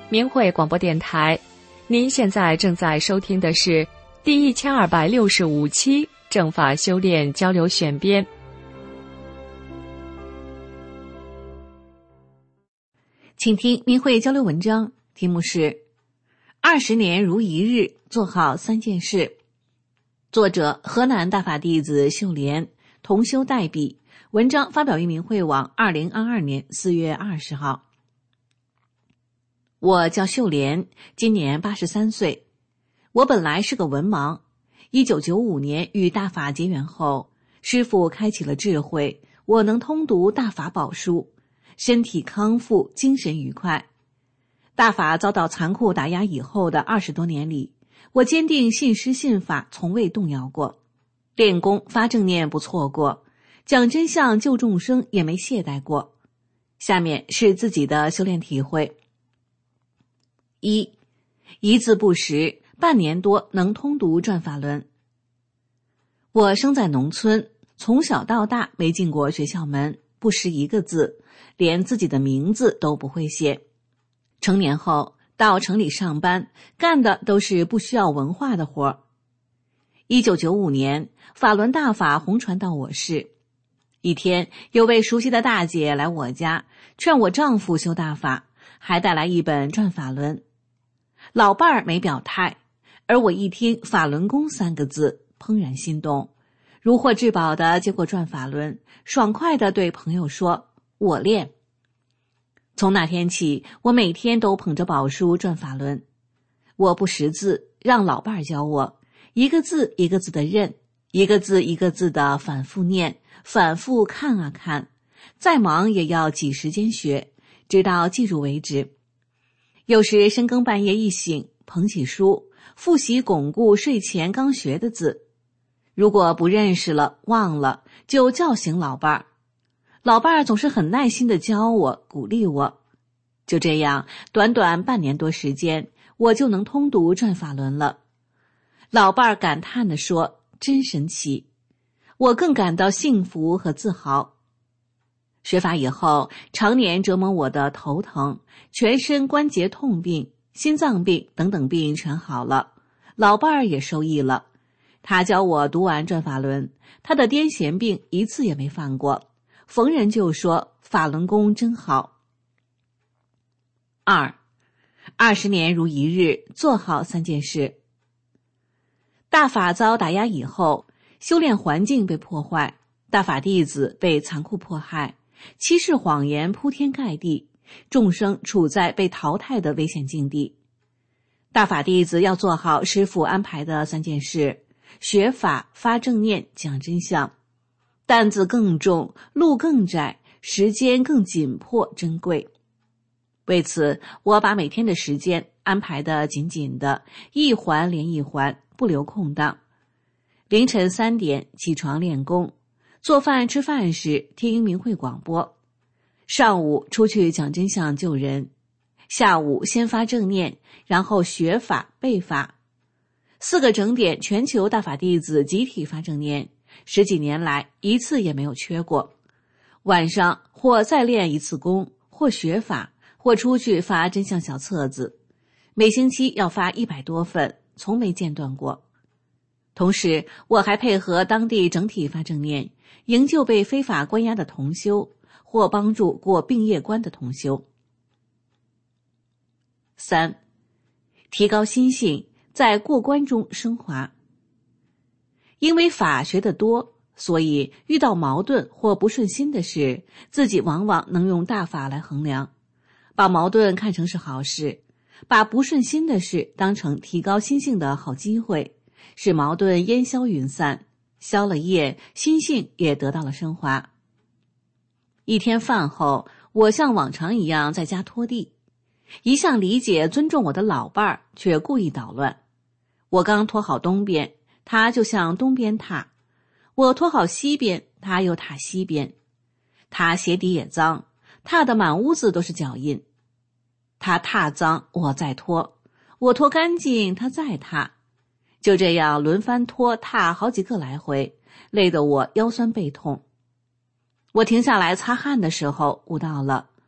明慧广播电台，您现在正在收听的是第1265期正法修炼交流选编。 请听明慧交流文章，题目是20年如一日，做好3件事。作者河南大法弟子秀莲，同修代笔。文章发表于明慧网2022年4月20号。我叫秀莲，今年83岁。我本来是个文盲，1995年与大法结缘后，师父开启了智慧，我能通读大法宝书，身体康复，精神愉快。大法遭到残酷打压以后的20多年里，我坚定信师信法，从未动摇过，练功发正念不错过，讲真相救众生也没懈怠过。下面是自己的修炼体会。一字不识，半年多能通读转法轮。我生在农村，从小到大没进过学校门，不识一个字，连自己的名字都不会写。成年后到城里上班，干的都是不需要文化的活。1995年，法轮大法红传到我市。一天，有位熟悉的大姐来我家，劝我丈夫修大法，还带来一本转法轮。老伴儿没表态，而我一听法轮功3个字，怦然心动，如获至宝的接过转法轮，爽快地对朋友说：“我练。”从那天起，我每天都捧着宝书转法轮。我不识字，让老伴儿教我，一个字一个字的认，一个字一个字的反复念，反复看啊看，再忙也要挤时间学，直到记住为止。有时深更半夜一醒，捧起书，复习巩固睡前刚学的字。如果不认识了，忘了，就叫醒老伴儿。老伴儿总是很耐心地教我，鼓励我。就这样，短短半年多时间，我就能通读转法轮了。老伴儿感叹地说：“真神奇！”我更感到幸福和自豪。学法以后，常年折磨我的头疼、全身关节痛病、心脏病等等病全好了，老伴儿也受益了。他教我读完转法轮，他的癫痫病一次也没犯过，逢人就说法轮功真好。20年如一日，做好3件事。大法遭打压以后，修炼环境被破坏，大法弟子被残酷迫害，欺世谎言铺天盖地，众生处在被淘汰的危险境地。大法弟子要做好师父安排的3件事：学法、发正念、讲真相。担子更重，路更窄，时间更紧迫珍贵。为此，我把每天的时间安排得紧紧的，一环连一环，不留空档。凌晨3点起床练功，做饭吃饭时听明慧广播，上午出去讲真相救人，下午先发正念，然后学法背法。4个整点全球大法弟子集体发正念，10几年来一次也没有缺过。晚上或再练一次功，或学法，或出去发真相小册子，每星期要发100多份，从没间断过。同时，我还配合当地整体发正念，营救被非法关押的同修，或帮助过病业关的同修。3. 提高心性，在过关中升华。因为法学得多，所以遇到矛盾或不顺心的事，自己往往能用大法来衡量，把矛盾看成是好事，把不顺心的事当成提高心性的好机会，使矛盾烟消云散，消了业，心性也得到了升华。一天饭后，我像往常一样在家拖地，一向理解尊重我的老伴儿却故意捣乱。我刚拖好东边，他就向东边踏；我拖好西边，他又踏西边。他鞋底也脏，踏得满屋子都是脚印。他踏脏，我再拖；我拖干净，他再踏。就这样轮番拖踏好几个来回，累得我腰酸背痛。我停下来擦汗的时候，悟到了，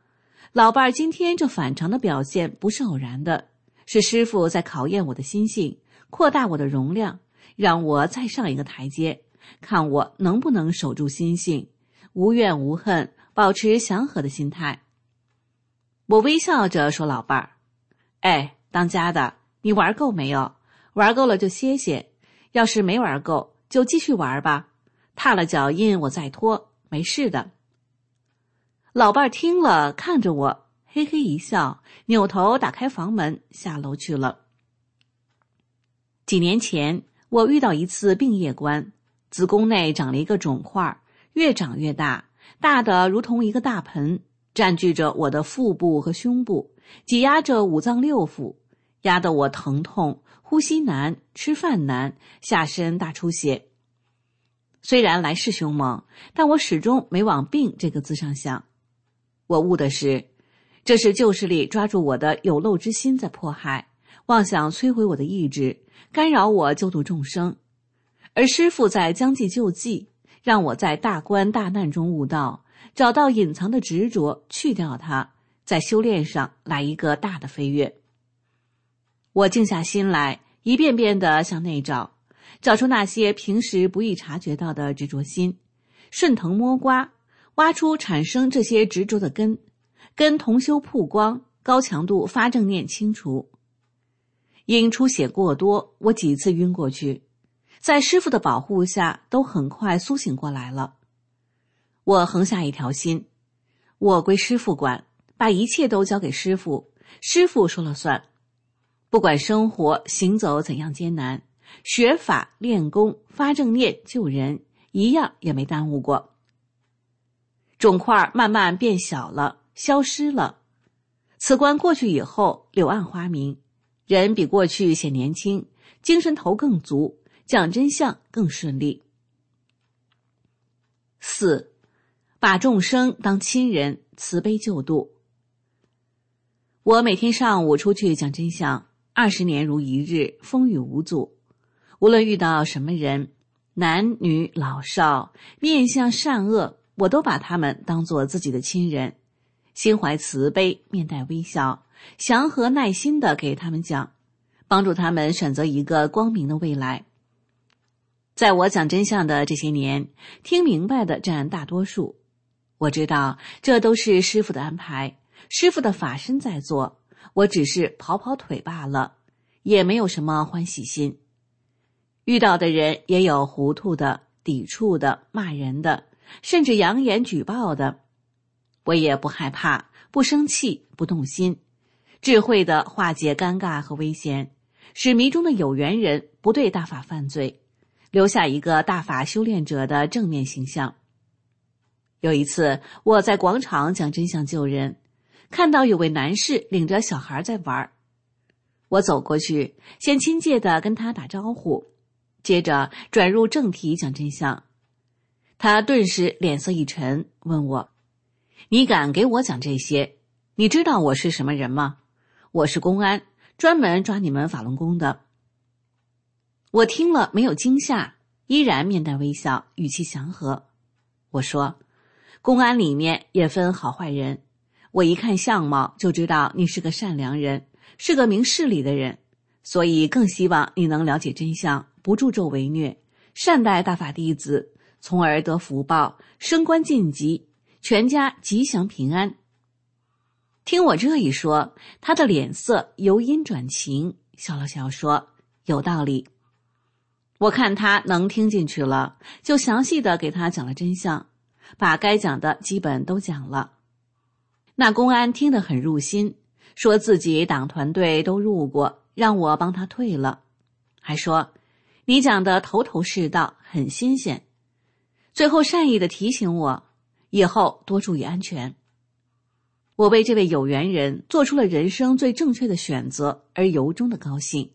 老伴儿今天这反常的表现不是偶然的，是师傅在考验我的心性，扩大我的容量，让我再上一个台阶，看我能不能守住心性，无怨无恨，保持祥和的心态。我微笑着说：“老伴儿，哎，当家的，你玩够没有？玩够了就歇歇，要是没玩够就继续玩吧，踏了脚印我再拖，没事的。”老伴儿听了，看着我，嘿嘿一笑，扭头打开房门下楼去了。几年前，我遇到一次病夜观，子宫内长了一个肿块，越长越大，大的如同一个大盆，占据着我的腹部和胸部，挤压着五脏六腑，压得我疼痛，呼吸难，吃饭难，下身大出血。虽然来势凶猛，但我始终没往病这个字上想。我悟的是，这是旧势力抓住我的有漏之心在迫害，妄想摧毁我的意志，干扰我救度众生。而师父在将计就计，让我在大关大难中悟道，找到隐藏的执着，去掉它，在修炼上来一个大的飞跃。我静下心来，一遍遍地向内找，找出那些平时不易察觉到的执着心，顺藤摸瓜，挖出产生这些执着的根同修曝光，高强度发正念清除。因出血过多，我几次晕过去，在师父的保护下都很快苏醒过来了。我横下一条心，我归师父管，把一切都交给师父，师父说了算。不管生活行走怎样艰难，学法练功发正念救人，一样也没耽误过。肿块慢慢变小了，消失了。此关过去以后，柳暗花明，人比过去显年轻，精神头更足，讲真相更顺利。4. 把众生当亲人，慈悲救度。我每天上午出去讲真相，20年如一日，风雨无阻。无论遇到什么人，男女老少，面相善恶，我都把他们当作自己的亲人，心怀慈悲，面带微笑，祥和耐心地给他们讲，帮助他们选择一个光明的未来。在我讲真相的这些年，听明白的占大多数。我知道这都是师父的安排，师父的法身在做，我只是跑跑腿罢了，也没有什么欢喜心。遇到的人也有糊涂的、抵触的、骂人的，甚至扬言举报的，我也不害怕，不生气，不动心，智慧地化解尴尬和危险，使迷中的有缘人不对大法犯罪，留下一个大法修炼者的正面形象。有一次，我在广场讲真相救人，看到有位男士领着小孩在玩，我走过去，先亲切地跟他打招呼，接着转入正题讲真相。他顿时脸色一沉，问我：“你敢给我讲这些？你知道我是什么人吗？我是公安，专门抓你们法轮功的。”我听了没有惊吓，依然面带微笑，语气祥和。我说：“公安里面也分好坏人，我一看相貌就知道你是个善良人，是个明事理的人，所以更希望你能了解真相，不助纣为虐，善待大法弟子，从而得福报，升官晋级，全家吉祥平安。”听我这一说，他的脸色由阴转晴，笑了笑说：“有道理。”我看他能听进去了，就详细的给他讲了真相，把该讲的基本都讲了。那公安听得很入心，说自己党团队都入过，让我帮他退了，还说：“你讲的头头是道，很新鲜。”最后善意的提醒我，以后多注意安全。我为这位有缘人做出了人生最正确的选择，而由衷的高兴。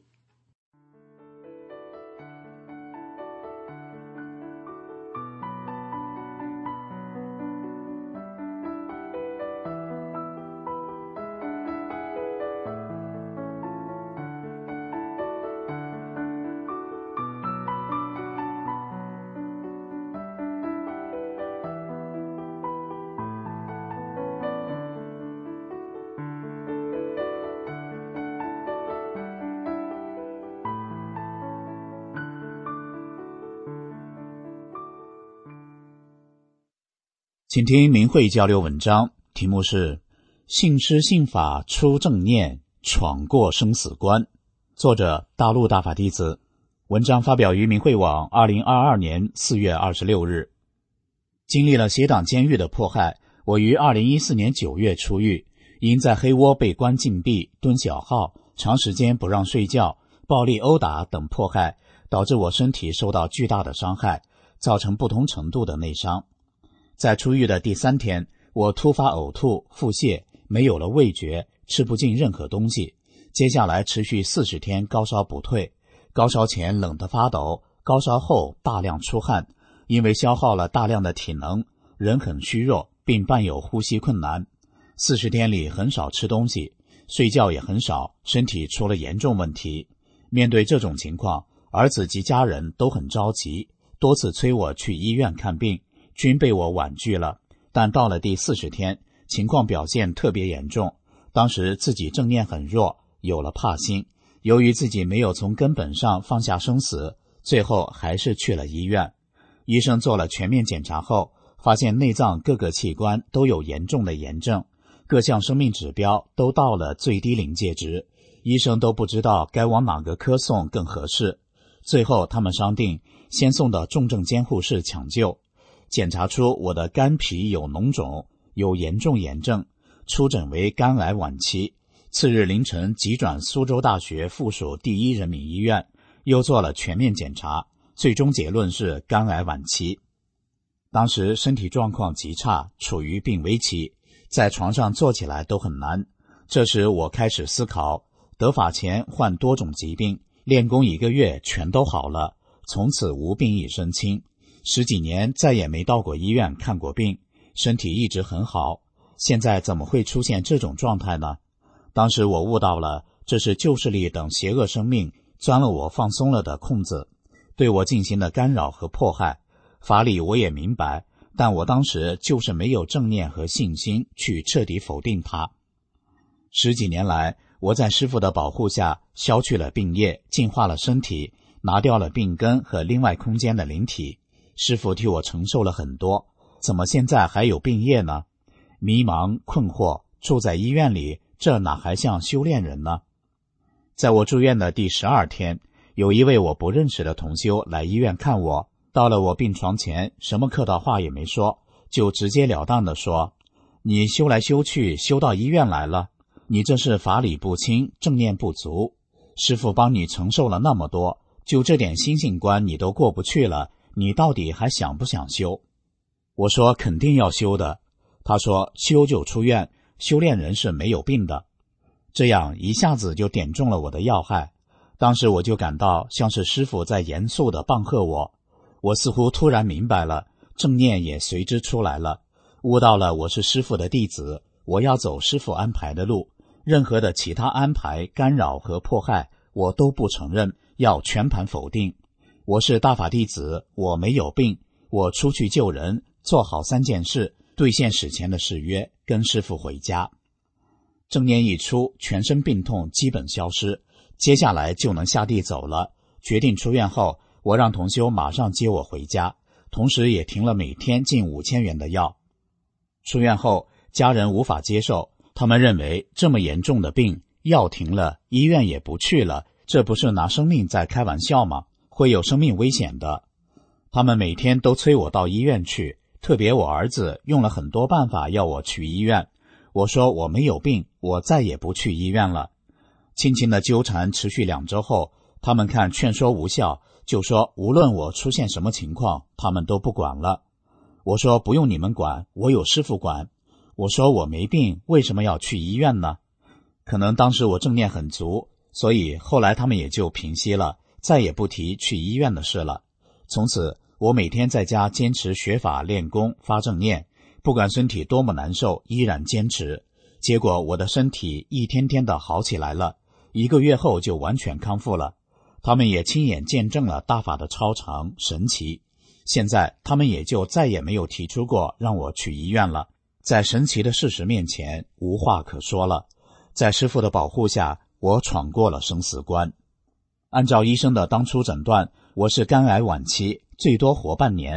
请听明慧交流文章，题目是信师信法出正念，闯过生死关。作者大陆大法弟子。文章发表于明慧网2022年4月26日。经历了邪党监狱的迫害，我于2014年9月出狱，因在黑窝被关禁闭、蹲小号、长时间不让睡觉、暴力殴打等迫害，导致我身体受到巨大的伤害，造成不同程度的内伤。在出狱的第3天，我突发呕吐、腹泻，没有了味觉，吃不进任何东西。接下来持续40天高烧不退，高烧前冷得发抖，高烧后大量出汗，因为消耗了大量的体能，人很虚弱，并伴有呼吸困难。40天里很少吃东西，睡觉也很少，身体出了严重问题。面对这种情况，儿子及家人都很着急，多次催我去医院看病，均被我婉拒了。但到了第40天，情况表现特别严重，当时自己正念很弱，有了怕心。由于自己没有从根本上放下生死，最后还是去了医院。医生做了全面检查后，发现内脏各个器官都有严重的炎症，各项生命指标都到了最低临界值，医生都不知道该往哪个科送更合适。最后他们商定先送到重症监护室抢救。检查出我的肝脾有脓肿，有严重炎症，初诊为肝癌晚期。次日凌晨急转苏州大学附属第一人民医院，又做了全面检查，最终结论是肝癌晚期。当时身体状况极差，处于病危期，在床上坐起来都很难。这时我开始思考，得法前患多种疾病，练功1个月全都好了，从此无病一身轻。10几年再也没到过医院看过病，身体一直很好，现在怎么会出现这种状态呢？当时我悟到了，这是旧势力等邪恶生命钻了我放松了的空子，对我进行的干扰和迫害。法理我也明白，但我当时就是没有正念和信心去彻底否定它。10几年来，我在师父的保护下消去了病业，净化了身体，拿掉了病根和另外空间的灵体。师父替我承受了很多，怎么现在还有病业呢？迷茫困惑，住在医院里，这哪还像修炼人呢？在我住院的第12天，有一位我不认识的同修来医院看我，到了我病床前，什么客套话也没说，就直截了当地说：你修来修去，修到医院来了，你这是法理不清，正念不足。师父帮你承受了那么多，就这点心性关你都过不去了，你到底还想不想修？我说肯定要修的。他说修就出院，修炼人是没有病的。这样一下子就点中了我的要害。当时我就感到像是师父在严肃地棒喝我。我似乎突然明白了，正念也随之出来了，悟到了我是师父的弟子，我要走师父安排的路，任何的其他安排、干扰和迫害我都不承认，要全盘否定。我是大法弟子，我没有病，我出去救人，做好3件事，兑现史前的誓约，跟师父回家。正念一出，全身病痛基本消失，接下来就能下地走了。决定出院后，我让同修马上接我回家，同时也停了每天近5000元的药。出院后，家人无法接受，他们认为这么严重的病，药停了，医院也不去了，这不是拿生命在开玩笑吗？会有生命危险的。他们每天都催我到医院去，特别我儿子用了很多办法要我去医院。我说我没有病，我再也不去医院了。轻轻的纠缠持续2周后，他们看劝说无效，就说无论我出现什么情况，他们都不管了。我说不用你们管，我有师父管。我说我没病，为什么要去医院呢？可能当时我正念很足，所以后来他们也就平息了，再也不提去医院的事了。从此我每天在家坚持学法练功发正念，不管身体多么难受，依然坚持。结果我的身体一天天的好起来了，1个月后就完全康复了。他们也亲眼见证了大法的超常神奇。现在他们也就再也没有提出过让我去医院了。在神奇的事实面前，无话可说了。在师父的保护下，我闯过了生死关。按照医生的当初诊断，我是肝癌晚期，最多活半年。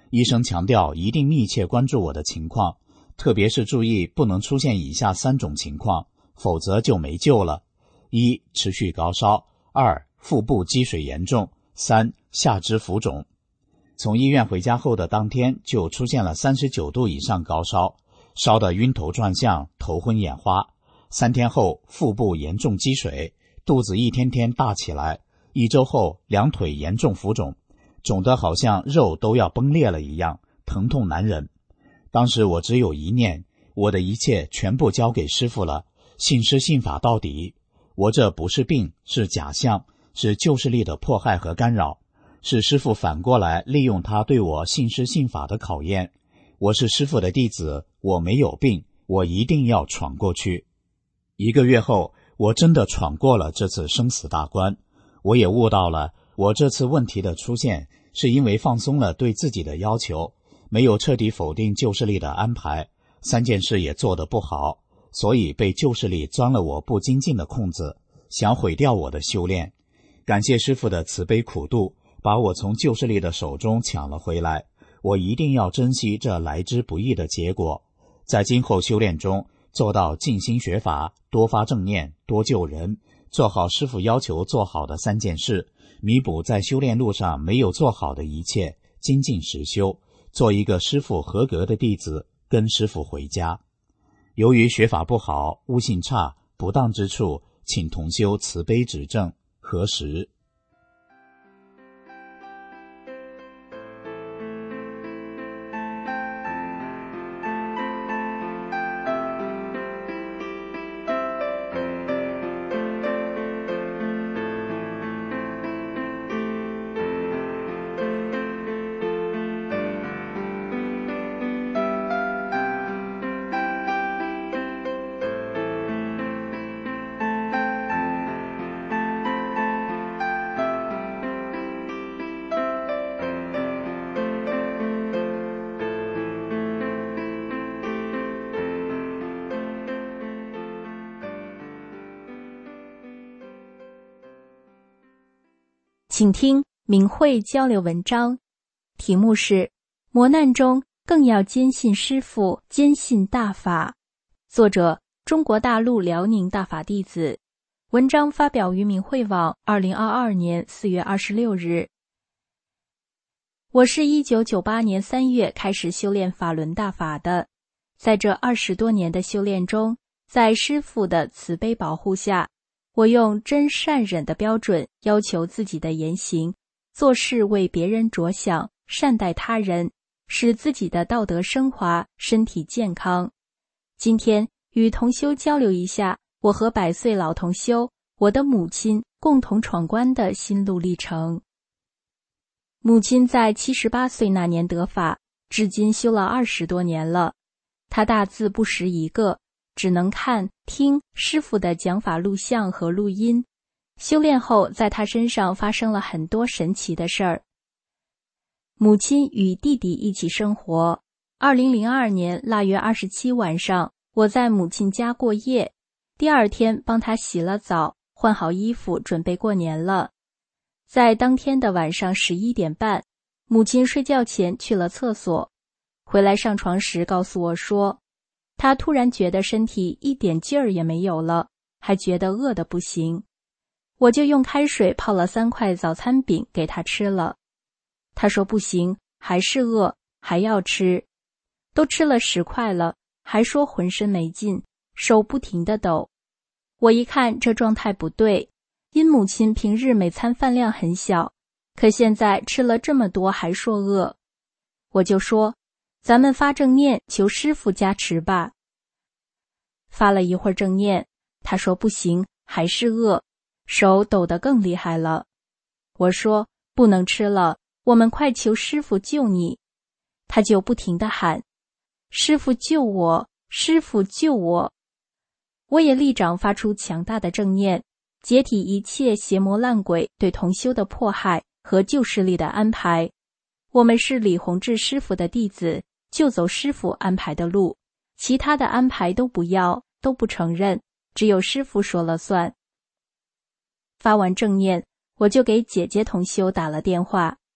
医生强调一定密切关注我的情况，特别是注意不能出现以下3种情况，否则就没救了。1. 持续高烧； 2. 腹部积水严重； 3. 下肢浮肿。从医院回家后的当天就出现了39度以上高烧，烧得晕头转向，头昏眼花。3天后腹部严重积水，肚子一天天大起来，1周后2腿严重浮肿，肿得好像肉都要崩裂了一样，疼痛难忍。当时我只有一念，我的一切全部交给师父了，信师信法到底。我这不是病，是假象，是旧势力的迫害和干扰，是师父反过来利用他对我信师信法的考验。我是师父的弟子，我没有病，我一定要闯过去。1个月后，我真的闯过了这次生死大关。我也悟到了，我这次问题的出现是因为放松了对自己的要求，没有彻底否定旧势力的安排，3件事也做得不好，所以被旧势力钻了我不精进的空子，想毁掉我的修炼。感谢师父的慈悲苦度，把我从旧势力的手中抢了回来。我一定要珍惜这来之不易的结果，在今后修炼中做到静心学法，多发正念，多救人，做好师父要求做好的3件事，弥补在修炼路上没有做好的一切，精进实修，做一个师父合格的弟子，跟师父回家。由于学法不好，悟性差，不当之处，请同修慈悲指正，何时？ 请听明慧交流文章，题目是磨难中更要坚信师父，坚信大法。作者中国大陆辽宁大法弟子。文章发表于明慧网2022年4月26日。我是1998年3月开始修炼法轮大法的，在这20多年的修炼中，在师父的慈悲保护下，我用真善忍的标准要求自己的言行，做事为别人着想，善待他人，使自己的道德升华，身体健康。今天与同修交流一下我和100岁老同修，我的母亲共同闯关的心路历程。母亲在78岁那年得法，至今修了20多年了。她大字不识一个，只能看听师父的讲法录像和录音。修炼后，在她身上发生了很多神奇的事儿。母亲与弟弟一起生活。2002年腊月27晚上，我在母亲家过夜，第2天帮她洗了澡，换好衣服，准备过年了。在当天的晚上11点半，母亲睡觉前去了厕所，回来上床时告诉我说，她突然觉得身体一点劲儿也没有了，还觉得饿得不行。我就用开水泡了3块早餐饼给她吃了。她说不行，还是饿，还要吃。都吃了10块了，还说浑身没劲，手不停地抖。我一看这状态不对，因母亲平日每餐饭量很小，可现在吃了这么多还说饿。我就说，咱们发正念求师父加持吧。发了一会儿正念，他说不行，还是饿，手抖得更厉害了。我说不能吃了，我们快求师父救你。他就不停地喊，师父救我，师父救我。我也立掌发出强大的正念，解体一切邪魔烂鬼对同修的迫害和旧势力的安排。我们是李洪志师父的弟子，就走师父安排的路，其他的安排都不要，都不承认，只有师父说了算。发完正念，我就给姐姐同修打了电话，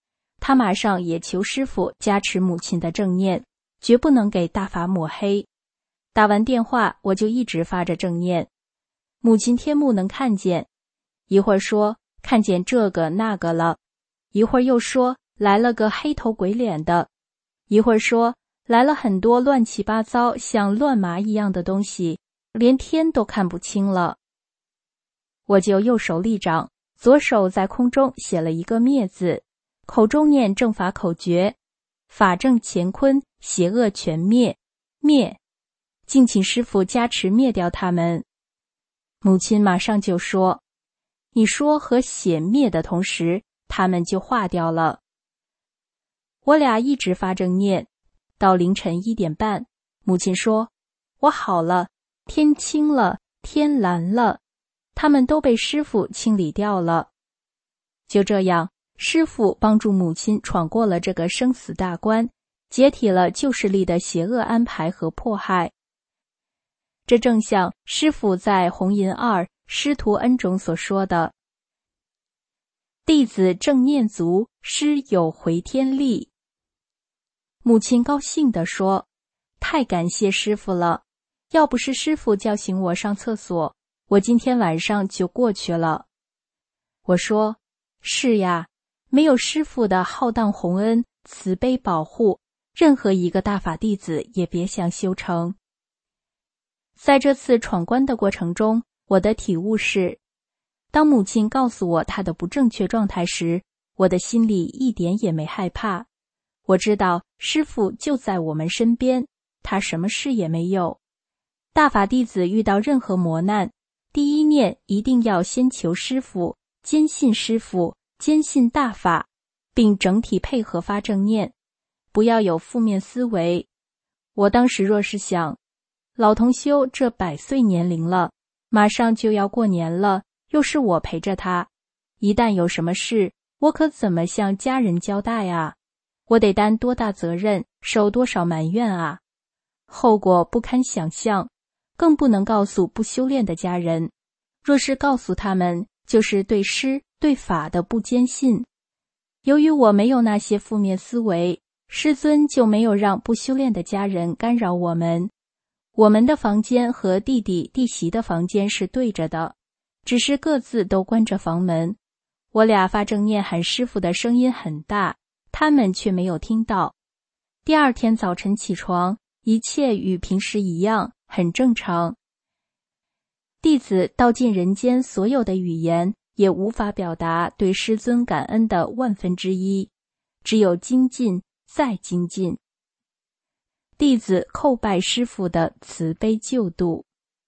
他马上也求师父加持母亲的正念，绝不能给大法抹黑。打完电话，我就一直发着正念。母亲天目能看见，一会儿说看见这个那个了，一会儿又说来了个黑头鬼脸的，一会儿说来了很多乱七八糟像乱麻一样的东西，连天都看不清了。我就右手立掌，左手在空中写了一个灭字，口中念正法口诀：法正乾坤，邪恶全灭，灭，敬请师父加持灭掉他们。母亲马上就说：你说和写灭的同时，他们就化掉了。我俩一直发正念，到凌晨1点半，母亲说：我好了，天清了，天蓝了，他们都被师父清理掉了。就这样，师父帮助母亲闯过了这个生死大关，解体了旧势力的邪恶安排和迫害。这正像师父在红银2师徒恩中所说的：弟子正念足，师有回天力。母亲高兴地说：太感谢师父了，要不是师父叫醒我上厕所，我今天晚上就过去了。我说：是呀，没有师父的浩荡宏恩、慈悲保护，任何一个大法弟子也别想修成。在这次闯关的过程中，我的体悟是，当母亲告诉我她的不正确状态时，我的心里一点也没害怕。我知道师父就在我们身边，他什么事也没有。大法弟子遇到任何磨难，第一念一定要先求师父，坚信师父，坚信大法，并整体配合发正念，不要有负面思维。我当时若是想，老同修这100岁年龄了，马上就要过年了，又是我陪着他，一旦有什么事，我可怎么向家人交代啊？我得担多大责任，受多少埋怨啊？后果不堪想象，更不能告诉不修炼的家人。若是告诉他们，就是对师对法的不坚信。由于我没有那些负面思维，师尊就没有让不修炼的家人干扰我们。我们的房间和弟弟弟媳的房间是对着的，只是各自都关着房门。我俩发正念喊师父的声音很大，他们却没有听到。第二天早晨起床，一切与平时一样，很正常。弟子道尽人间所有的语言，也无法表达对师尊感恩的1/1000，只有精进再精进。弟子叩拜师父的慈悲救度。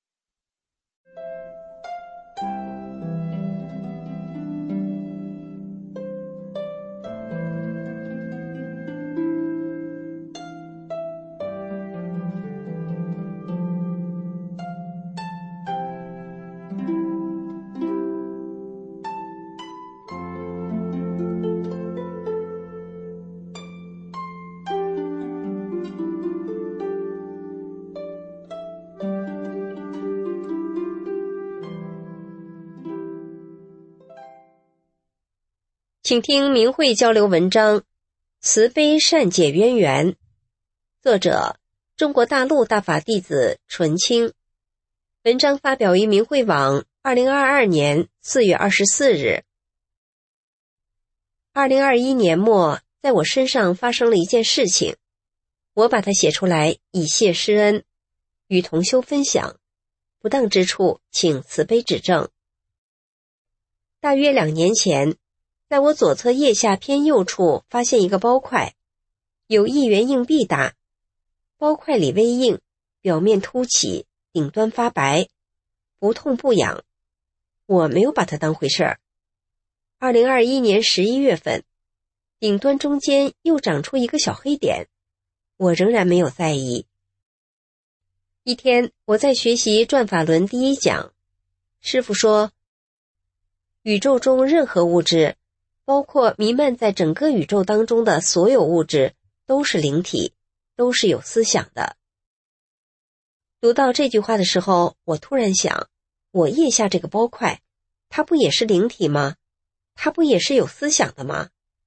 请听明慧交流文章《慈悲善解渊源》，作者中国大陆大法弟子纯清。文章发表于明慧网2022年4月24日。2021年末，在我身上发生了一件事情，我把它写出来以谢师恩，与同修分享，不当之处请慈悲指正。大约2年前，在我左侧腋下偏右处发现一个包块，有1元硬币大，包块里微硬，表面凸起，顶端发白，不痛不痒。我没有把它当回事儿。2021年11月份，顶端中间又长出一个小黑点，我仍然没有在意。一天，我在学习转法轮第1讲，师父说，宇宙中任何物质，包括弥漫在整个宇宙当中的所有物质，都是灵体，都是有思想的。读到这句话的时候，我突然想，我腋下这个包块，它不也是灵体吗？它不也是有思想的吗？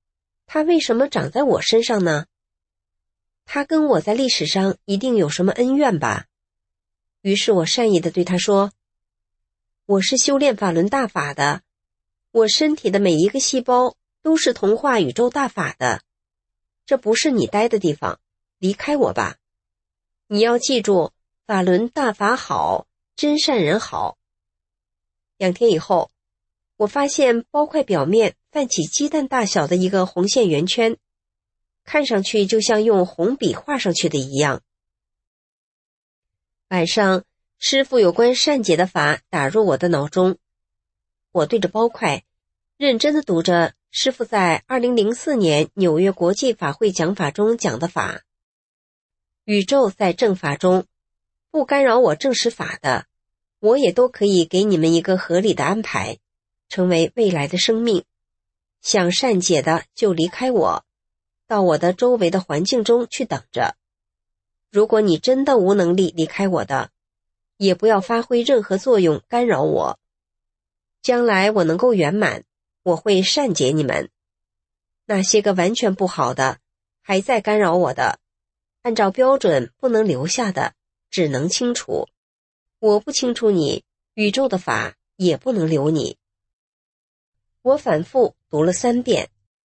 他为什么长在我身上呢？他跟我在历史上一定有什么恩怨吧？于是我善意地对他说，我是修炼法轮大法的，我身体的每一个细胞都是同化宇宙大法的，这不是你待的地方，离开我吧。你要记住，法轮大法好，真善人好。2天以后，我发现包块表面泛起鸡蛋大小的一个红线圆圈，看上去就像用红笔画上去的一样。晚上，师父有关善解的法打入我的脑中，我对着包块认真地读着师父在2004年纽约国际法会讲法中讲的法。宇宙在正法中，不干扰我正实法的，我也都可以给你们一个合理的安排，成为未来的生命。想善解的就离开我，到我的周围的环境中去等着。如果你真的无能力离开我的，也不要发挥任何作用干扰我。将来我能够圆满，我会善解你们。那些个完全不好的，还在干扰我的，按照标准不能留下的，只能清除。我不清除你，宇宙的法也不能留你。我反复读了3遍。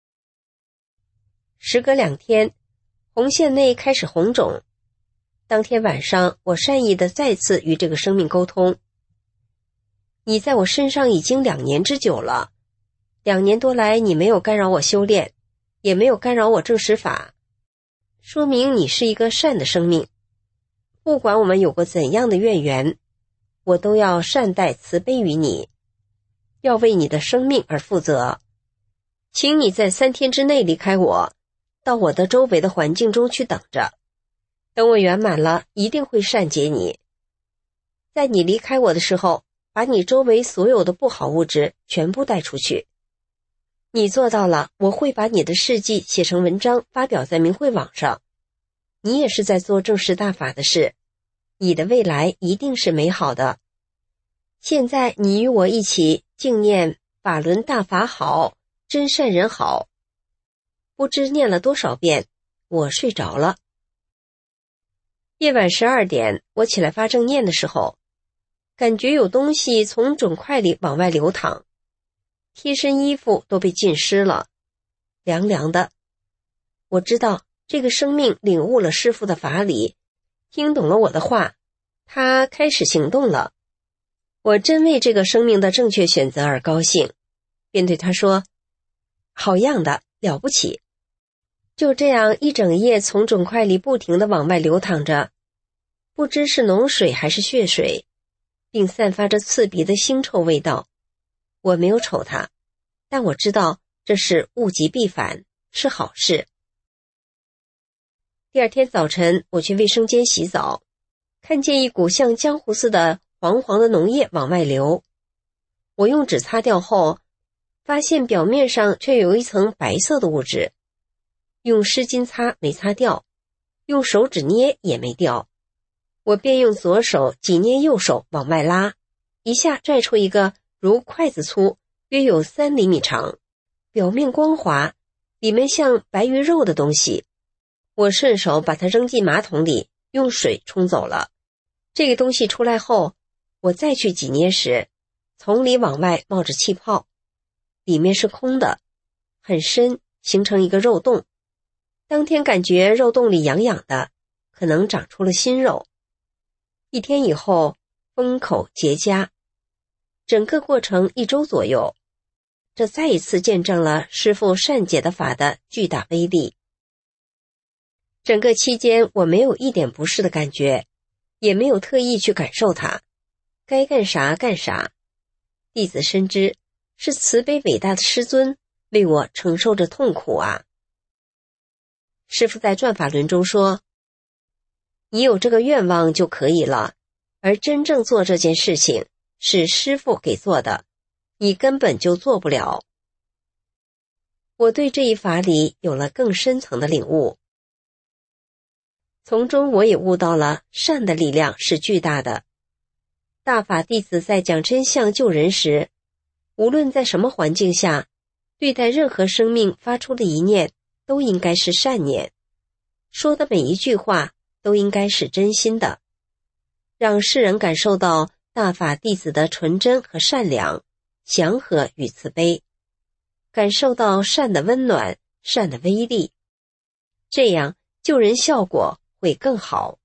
时隔2天，红线内开始红肿。当天晚上，我善意地再次与这个生命沟通。你在我身上已经2年之久了，2年多来你没有干扰我修炼，也没有干扰我正实法，说明你是一个善的生命。不管我们有过怎样的怨缘，我都要善待慈悲于你，要为你的生命而负责。请你在3天之内离开我，到我的周围的环境中去等着。等我圆满了，一定会善解你。在你离开我的时候，把你周围所有的不好物质全部带出去。你做到了，我会把你的事迹写成文章发表在明慧网上。你也是在做正实大法的事，你的未来一定是美好的。现在你与我一起静念法轮大法好，真善人好。不知念了多少遍，我睡着了。夜晚12点，我起来发正念的时候，感觉有东西从肿块里往外流淌，贴身衣服都被浸湿了，凉凉的。我知道这个生命领悟了师父的法理，听懂了我的话，他开始行动了。我真为这个生命的正确选择而高兴，便对他说，好样的，了不起。就这样一整夜从肿块里不停地往外流淌着，不知是脓水还是血水，并散发着刺鼻的腥臭味道。我没有瞅它，但我知道这是物极必反，是好事。第2天早晨，我去卫生间洗澡，看见一股像浆糊似的黄黄的脓液往外流。我用纸擦掉后，发现表面上却有一层白色的物质。用湿巾擦没擦掉，用手指捏也没掉。我便用左手挤捏右手往外拉，一下拽出一个如筷子粗，约有3厘米长，表面光滑，里面像白鱼肉的东西。我顺手把它扔进马桶里，用水冲走了。这个东西出来后，我再去挤捏时，从里往外冒着气泡，里面是空的，很深，形成一个肉洞。当天感觉肉洞里痒痒的，可能长出了新肉。1天以后，封口结痂，整个过程1周左右。这再一次见证了师父善解的法的巨大威力。整个期间，我没有一点不适的感觉，也没有特意去感受它，该干啥干啥。弟子深知，是慈悲伟大的师尊为我承受着痛苦啊。师父在转法轮中说，你有这个愿望就可以了，而真正做这件事情是师父给做的，你根本就做不了。我对这一法理有了更深层的领悟，从中我也悟到了善的力量是巨大的。大法弟子在讲真相救人时，无论在什么环境下， 对待任何生命发出的一念，都应该是善念，说的每一句话都应该是真心的，让世人感受到大法弟子的纯真和善良、祥和与慈悲，感受到善的温暖、善的威力，这样救人效果会更好。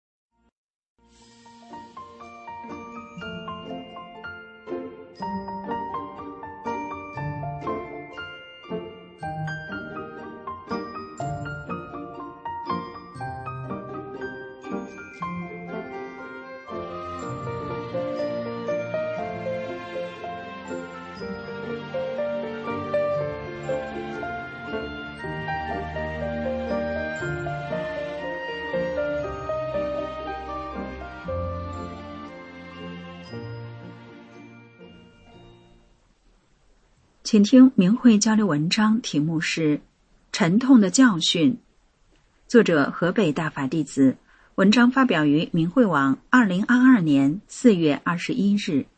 请听明慧交流文章，题目是《沉痛的教训》，作者河北大法弟子，文章发表于明慧网2022年4月21日。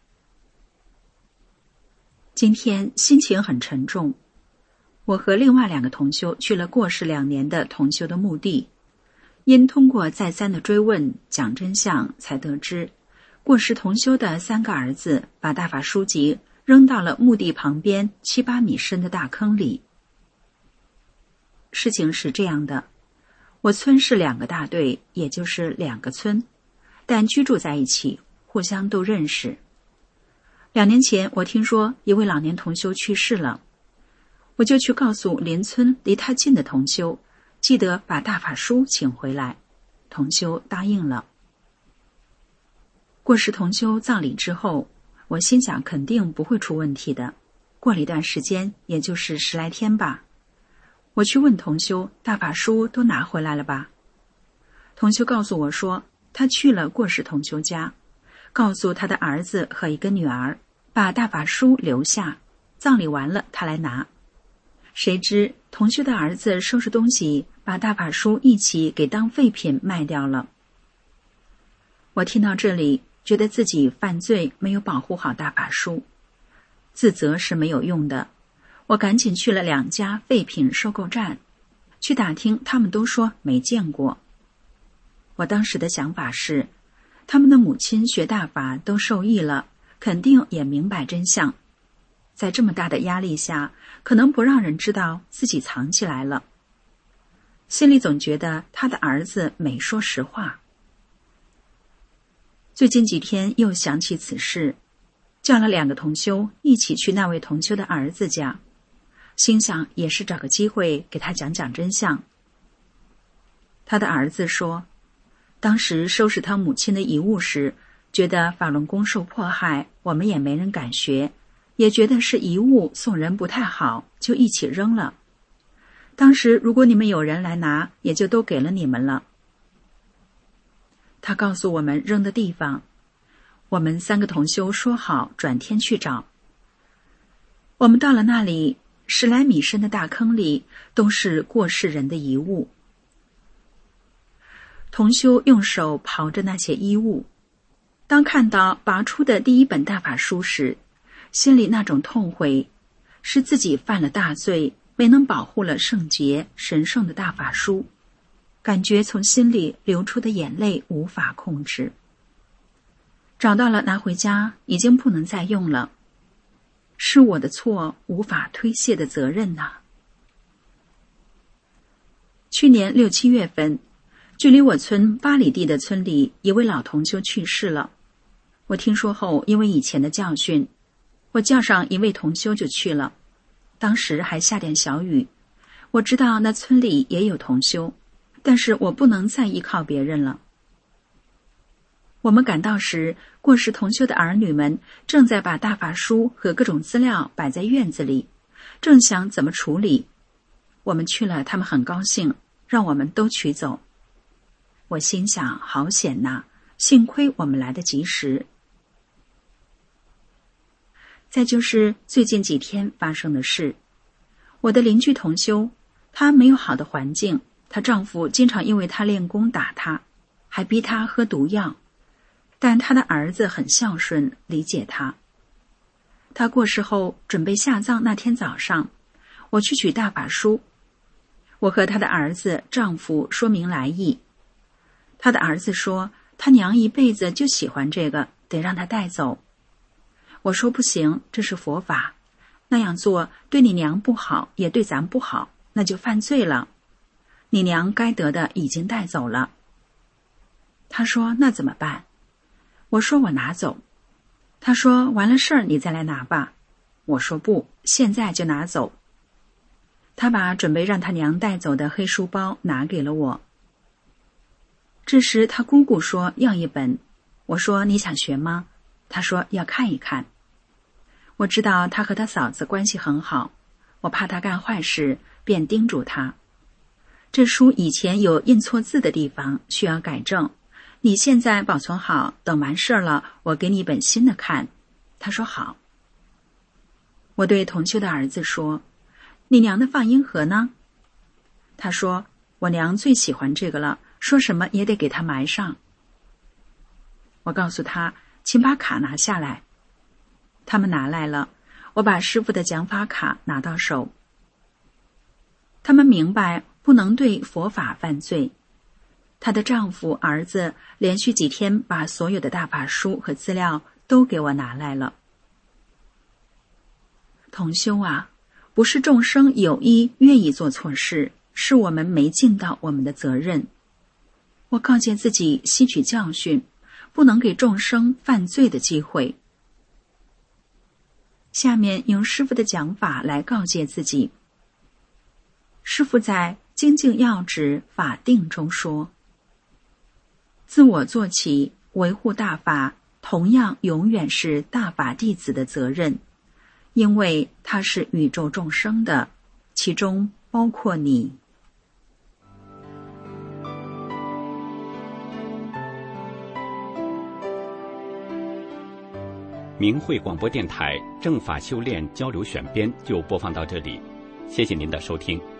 今天心情很沉重，我和另外2个同修去了过世2年的同修的墓地，因通过再三的追问讲真相，才得知过世同修的3个儿子把大法书籍扔到了墓地旁边7、8米深的大坑里。事情是这样的，我村是2个大队，也就是2个村，但居住在一起，互相都认识。2年前我听说一位老年同修去世了，我就去告诉邻村离他近的同修，记得把大法书请回来。同修答应了。过世同修葬礼之后，我心想肯定不会出问题的，过了一段时间，也就是10来天吧。我去问同修，大法书都拿回来了吧？同修告诉我说，他去了过世同修家，告诉他的儿子和一个女儿，把大法书留下，葬礼完了他来拿。谁知同修的儿子收拾东西，把大法书一起给当废品卖掉了。我听到这里，觉得自己犯罪，没有保护好大法书，自责是没有用的。我赶紧去了2家废品收购站，去打听，他们都说没见过。我当时的想法是，他们的母亲学大法都受益了，肯定也明白真相，在这么大的压力下，可能不让人知道自己藏起来了。心里总觉得他的儿子没说实话。最近几天又想起此事，叫了2个同修一起去那位同修的儿子家，心想也是找个机会给他讲讲真相。他的儿子说，当时收拾他母亲的遗物时，觉得法轮功受迫害，我们也没人敢学，也觉得是遗物送人不太好，就一起扔了。当时如果你们有人来拿，也就都给了你们了。他告诉我们扔的地方，我们3个同修说好转天去找。我们到了那里，10来米深的大坑里都是过世人的遗物。同修用手刨着那些衣物，当看到拔出的第1本大法书时，心里那种痛悔，是自己犯了大罪，没能保护了圣洁神圣的大法书，感觉从心里流出的眼泪无法控制。找到了拿回家，已经不能再用了，是我的错，无法推卸的责任呐。去年6、7月份，距离我村8里地的村里，一位老同修去世了。我听说后，因为以前的教训，我叫上一位同修就去了。当时还下点小雨，我知道那村里也有同修，但是我不能再依靠别人了。我们赶到时，过世同修的儿女们正在把大法书和各种资料摆在院子里，正想怎么处理。我们去了，他们很高兴，让我们都取走。我心想，好险呐，幸亏我们来得及时。再就是最近几天发生的事，我的邻居同修，她没有好的环境，她丈夫经常因为她练功打她，还逼她喝毒药，但她的儿子很孝顺，理解她。她过世后准备下葬那天早上， 我去取大法书。我和他的儿子丈夫说明来意。他的儿子说，他娘一辈子就喜欢这个，得让他带走。我说不行，这是佛法，那样做对你娘不好，也对咱不好，那就犯罪了。你娘该得的已经带走了。他说那怎么办？我说我拿走。他说完了事儿你再来拿吧。我说不，现在就拿走。他把准备让他娘带走的黑书包拿给了我。这时他姑姑说要一本。我说你想学吗？他说要看一看。我知道他和他嫂子关系很好，我怕他干坏事，便叮嘱他，这书以前有印错字的地方，需要改正，你现在保存好，等完事了我给你一本新的看。他说好。我对同修的儿子说，你娘的放音盒呢？他说我娘最喜欢这个了，说什么也得给她埋上。我告诉他，请把卡拿下来。他们拿来了，我把师父的讲法卡拿到手。他们明白不能对佛法犯罪。她的丈夫儿子连续几天把所有的大法书和资料都给我拿来了。同修啊，不是众生有意愿意做错事，是我们没尽到我们的责任。我告诫自己吸取教训，不能给众生犯罪的机会。下面用师父的讲法来告诫自己。师父在《精进要旨法定》中说，自我做起，维护大法同样永远是大法弟子的责任，因为它是宇宙众生的，其中包括你。 明慧广播电台正法修炼交流选编就播放到这里，谢谢您的收听。